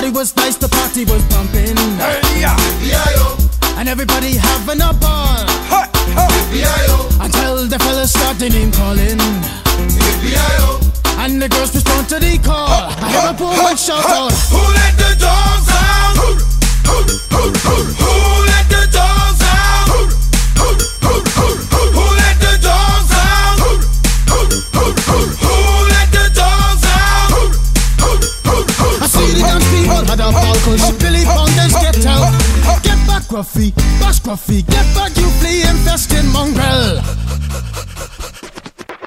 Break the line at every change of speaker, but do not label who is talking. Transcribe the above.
boy was nice, the party was pumping.
Hey, yeah.
B.I.O.
And everybody having a ball.
Hey, hey.
B.I.O.
Until the fellas started name calling.
B.I.O.
And the girls respond to the call. I hear a poor one shout out,
Who let the dogs out? Who let the dogs out? Who let the dogs out? Who let the dogs out?
I see the dance people had a ball cause Billy Fountains get out. Get back Gruffy, bash Gruffy, get